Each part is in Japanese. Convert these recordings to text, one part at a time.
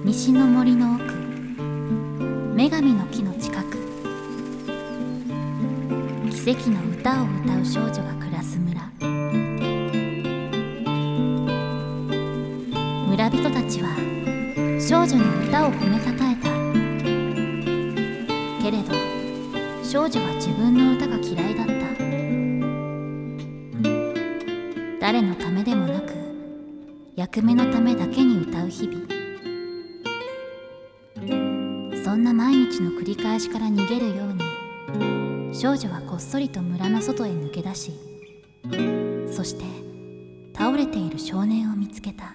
西の森の奥、女神の木の近く、奇跡の歌を歌う少女が暮らす村。村人たちは少女の歌を褒めたたえた。けれど少女は自分の歌が嫌いだった。誰のためでもなく役目のためだけに歌う日々。そんな毎日の繰り返しから逃げるように少女はこっそりと村の外へ抜け出し、そして倒れている少年を見つけた。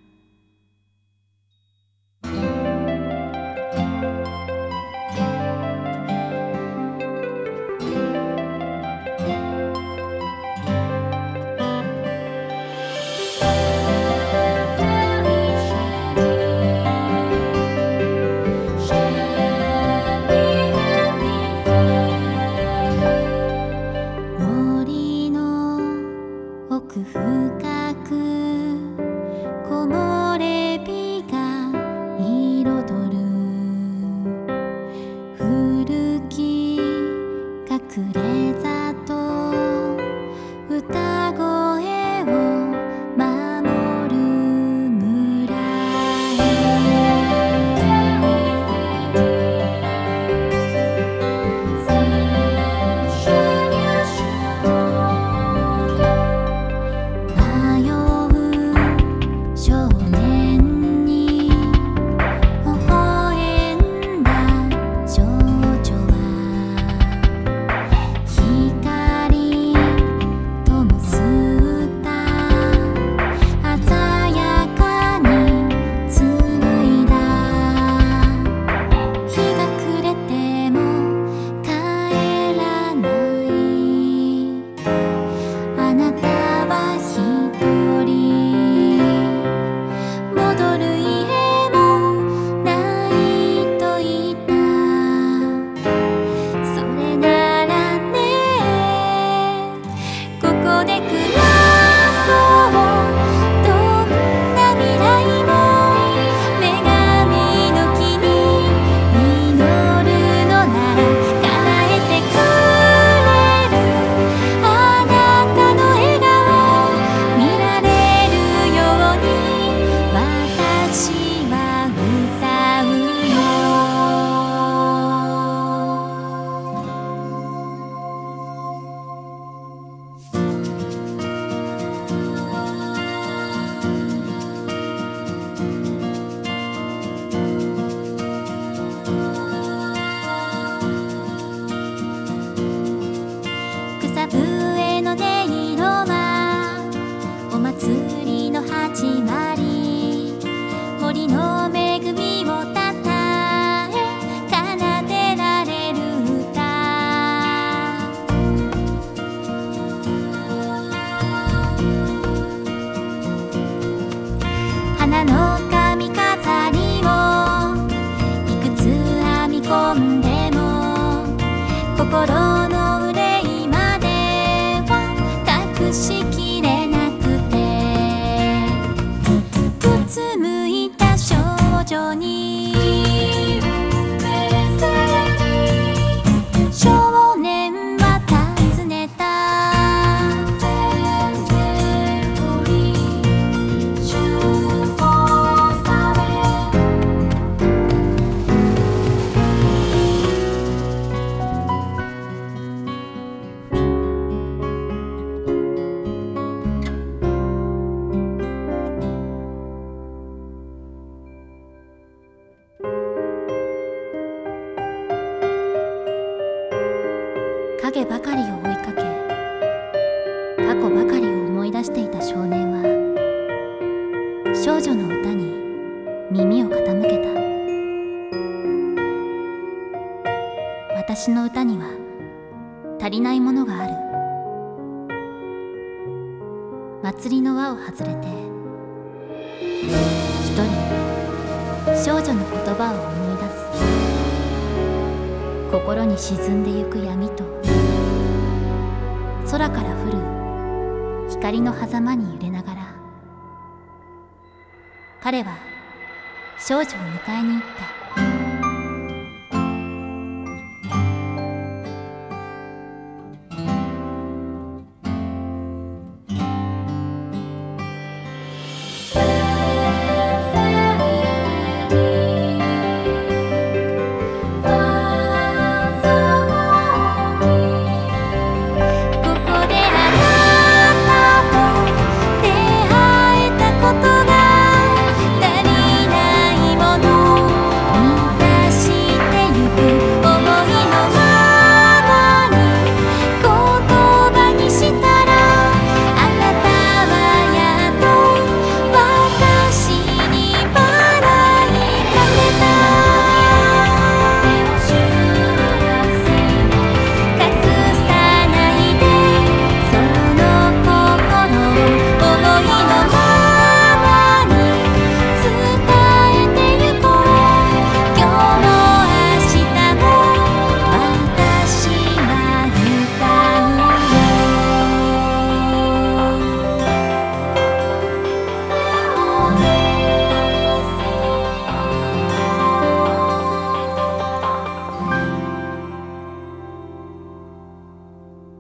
深く木漏れ日が彩る古き隠れ里、歌声を守る村草笛の音色はお祭りの始まり、森の恵みをたたえ奏でられる歌。花の髪飾りをいくつ編み込んでも心のしきれなくて、うつむいた少女に少年は尋ねた。影ばかりを追いかけ、過去ばかりを思い出していた少年は少女の歌に耳を傾けた。私の歌には足りないものがある。祭りの輪を外れて一人少女の言葉を思い出す。心に沈んでゆく闇と空から降る光の狭間に揺れながら、彼は少女を迎えに行った。